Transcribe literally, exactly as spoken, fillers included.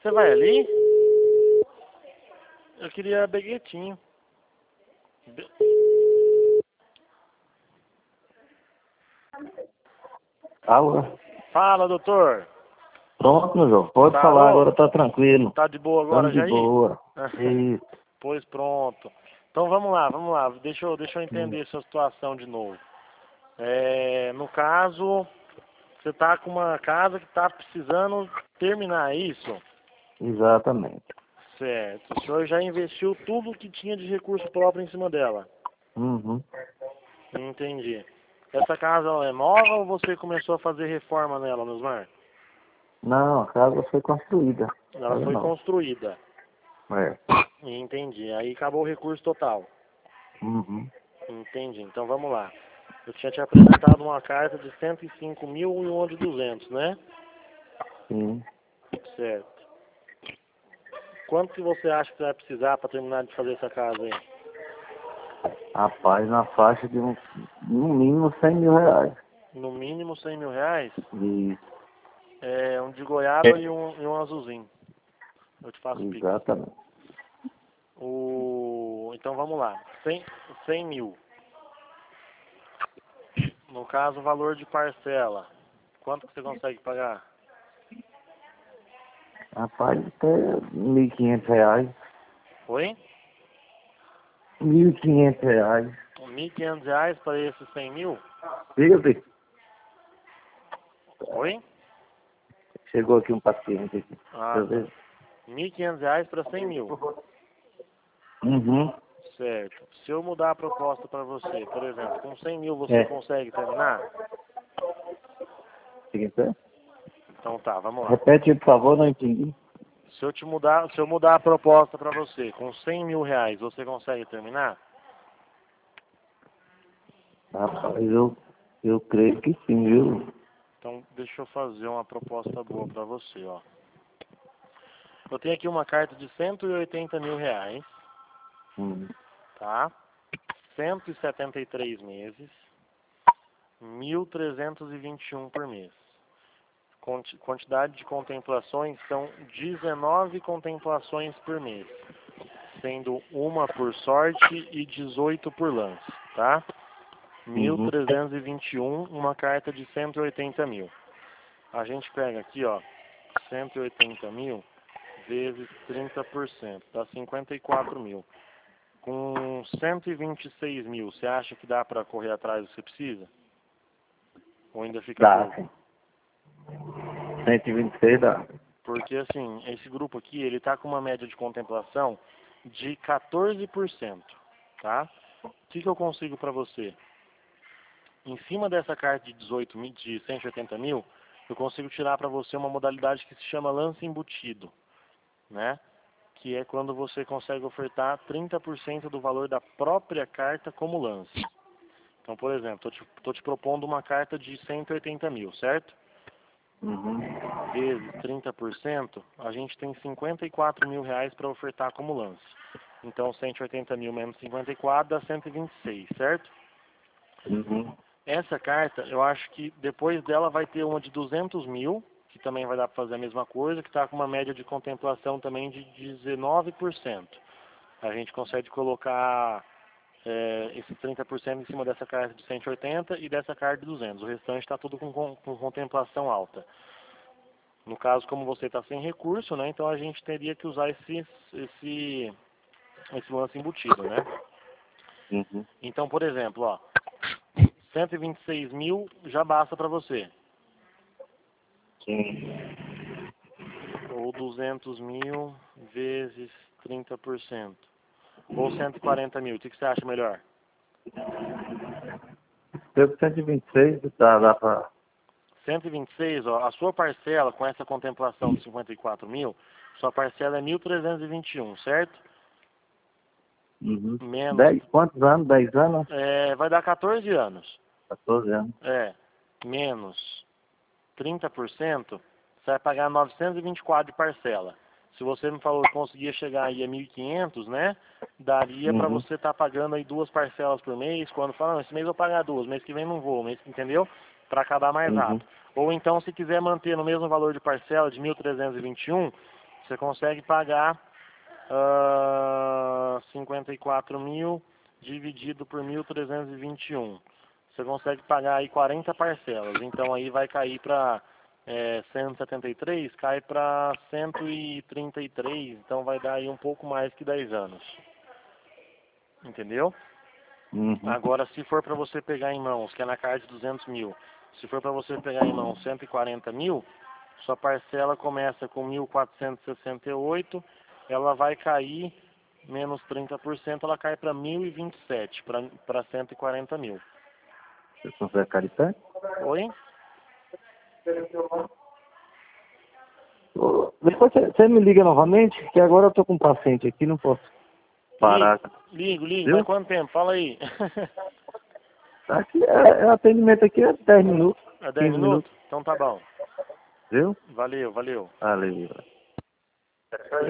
Você vai ali? Eu queria beguetinho. Be... Alô? Fala, doutor. Pronto, meu João. Pode Parou? falar, agora tá tranquilo. Tá de boa agora, Tamo de Jair? boa. Isso. Pois pronto. Então vamos lá, vamos lá. Deixa eu, deixa eu entender Hum. a sua situação de novo. É, no caso, você tá com uma casa que tá precisando terminar, é isso? Exatamente. Certo. O senhor já investiu tudo que tinha de recurso próprio em cima dela? Uhum. Entendi. Essa casa ela é nova ou você começou a fazer reforma nela, Nusmar? Não, a casa foi construída. Ela Ela foi não. construída. É. Entendi. Aí acabou o recurso total. Uhum. Entendi. Então vamos lá. Eu tinha te apresentado uma carta de cento e cinco mil e uma de duzentos, né? Sim. Certo. Quanto que você acha que você vai precisar para terminar de fazer essa casa aí? Rapaz, na faixa de um, no mínimo cem mil reais. No mínimo cem mil reais? Isso. É um de goiaba e um, e um azulzinho. Eu te faço pix. Exatamente. O... Então vamos lá. cem, cem mil. No caso, o valor de parcela. Quanto que você consegue pagar? Rapaz, até mil e quinhentos reais. Oi? Mil e quinhentos reais. mil e quinhentos reais para esses cem mil? Diga, Vitor. Oi? Chegou aqui um paciente aqui. Deixa Ah, eu tá. ver. mil e quinhentos reais para cem mil. Uhum. Certo. Se eu mudar a proposta para você, por exemplo, com cem mil você É. consegue terminar? Seguinte, é? Então tá, vamos lá. Repete, por favor, não entendi. Se eu te mudar, se eu mudar a proposta para você, com cem mil reais, você consegue terminar? Rapaz, eu, eu creio que sim, viu? Então deixa eu fazer uma proposta boa para você, ó. Eu tenho aqui uma carta de cento e oitenta mil reais, Hum. tá? cento e setenta e três meses, mil trezentos e vinte e um por mês. Quanti- Quantidade de contemplações são dezenove contemplações por mês, sendo uma por sorte e dezoito por lance, tá? mil Uhum. trezentos e vinte e um, uma carta de cento e oitenta mil. A gente pega aqui, ó, cento e oitenta mil vezes trinta por cento, dá cinquenta e quatro mil. Com cento e vinte e seis mil, você acha que dá para correr atrás do que você precisa? Ou ainda fica Dá, pouco? sim. cento e vinte e seis dá. Porque, assim, esse grupo aqui, ele tá com uma média de contemplação de quatorze por cento, tá? O que, que eu consigo para você? Em cima dessa carta de dezoito mil, de cento e oitenta mil, eu consigo tirar para você uma modalidade que se chama lance embutido, né? Que é quando você consegue ofertar trinta por cento do valor da própria carta como lance. Então, por exemplo, estou te, tô te propondo uma carta de cento e oitenta mil, certo? Uhum. Vezes trinta por cento, a gente tem cinquenta e quatro mil reais para ofertar como lance. Então, cento e oitenta mil menos cinquenta e quatro dá cento e vinte e seis, certo? Uhum. Essa carta, eu acho que depois dela vai ter uma de duzentos mil, que também vai dar para fazer a mesma coisa, que está com uma média de contemplação também de dezenove por cento. A gente consegue colocar é, esse trinta por cento em cima dessa carta de cento e oitenta e dessa carta de duzentos. O restante está tudo com, com, com contemplação alta. No caso, como você está sem recurso, né, então a gente teria que usar esse, esse, esse lance embutido, né? Uhum. Então, por exemplo, ó, cento e vinte e seis mil já basta para você. Sim. Ou duzentos mil vezes trinta por cento. Ou cento e quarenta mil. O que, que você acha melhor? Pelo cento e vinte e seis dá, dá pra... cento e vinte e seis, ó, a sua parcela com essa contemplação de cinquenta e quatro mil, sua parcela é mil trezentos e vinte e um, certo? Uhum. Menos, Dez, quantos anos? Dez anos? é, vai dar quatorze anos. quatorze anos. É, menos trinta por cento, você vai pagar novecentos e vinte e quatro de parcela. Se você me falou que conseguia chegar aí a mil e quinhentos, né? Daria para Uhum. você estar tá pagando aí duas parcelas por mês. Quando fala, não, esse mês eu vou pagar duas, mês que vem não vou, mês, entendeu? Para acabar mais Uhum. rápido. Ou então, se quiser manter no mesmo valor de parcela de mil trezentos e vinte e um, você consegue pagar uh, cinquenta e quatro mil dividido por mil trezentos e vinte e um. Você consegue pagar aí quarenta parcelas. Então aí vai cair para é, cento e setenta e três, cai para cento e trinta e três. Então vai dar aí um pouco mais que dez anos. Entendeu? Uhum. Agora, se for para você pegar em mãos, que é na carta de duzentos mil, se for para você pegar em mãos cento e quarenta mil, sua parcela começa com mil quatrocentos e sessenta e oito, ela vai cair, menos trinta por cento, ela cai para mil e vinte e sete, para cento e quarenta mil. Você consegue caritá? Oi? Ô, Depois você, você me liga novamente, que agora eu tô com um paciente aqui, não posso parar. Ligo, ligo, Viu? mas quanto tempo? Fala aí. Aqui, é, é, atendimento aqui é dez minutos, É dez quinze minutos? minutos. Então tá bom. Viu? Valeu, valeu. Valeu.